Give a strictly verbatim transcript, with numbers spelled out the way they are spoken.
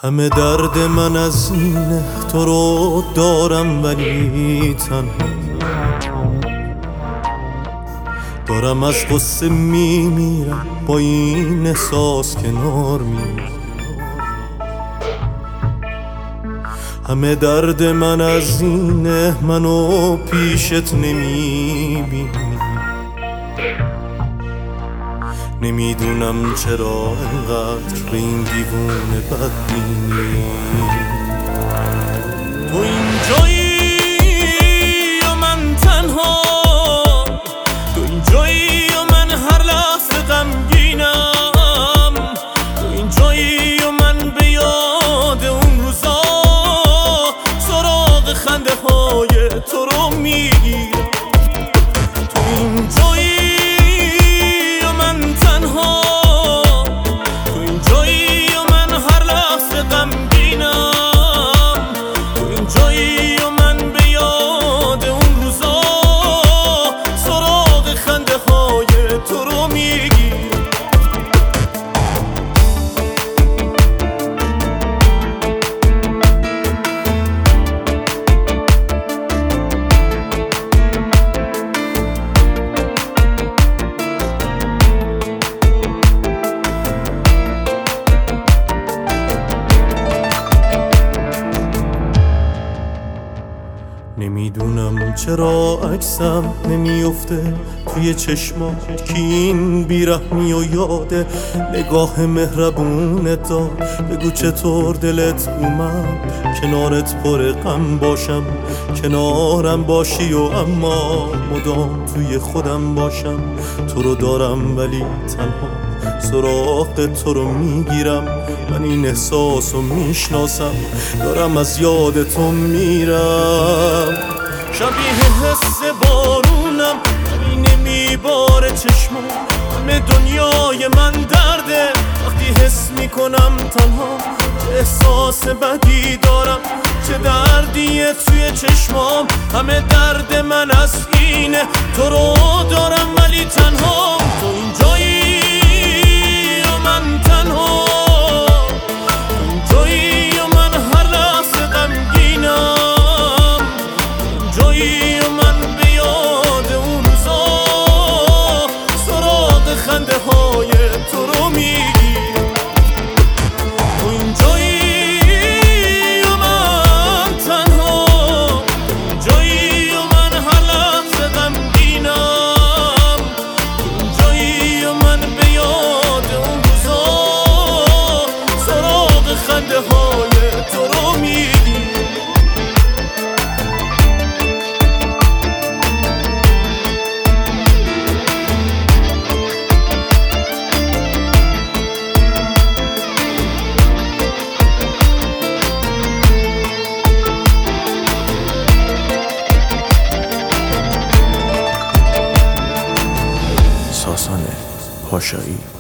همه درد من از اینه تو رو دارم ولی تنها دارم، از غصه میمیرم با این احساس کنار میرم. همه درد من از اینه منو پیشت نمیبینی، نمیدونم چرا انقدر به این دیوونه بدبینی. تو اینجایی و من تنها، تو اینجایی و من هر لحظه غمگینم، تو اینجایی و من به یاد اون روزا سراغ خنده های تو رو میگیرم. تو اینجایی نمیدونم چرا عکسم نمیفته توی چشمات که این بیرحمی و یاده نگاه مهربونت دار. بگو چطور دلت اومد کنارت پر غم باشم، کنارم باشی و اما مدام توی خودم باشم. تو رو دارم ولی تنها سراغ تو رو میگیرم، من این احساس رو میشناسم، دارم از یاد تو میرم. شبیه حس بارونم ولی نمیباره چشمم، همه دنیای من درده وقتی حس میکنم تنها. احساس بدی دارم، چه دردیه توی چشمام. همه درد من از اینه تو رو دارم ولی تنها. تو اینجایی و من تنها، تو اینجایی و من هر لحظه غمگینم، اینجایی و من به یاد اون روزا سراغ خنده های تو رو میگیرم. تو اینجایی و من تنها، اینجایی و من هر لحظه غمگینم، اینجایی و من به یاد اون روزا سراغ خنده های تو رو میگیرم. ساسان پاشایی.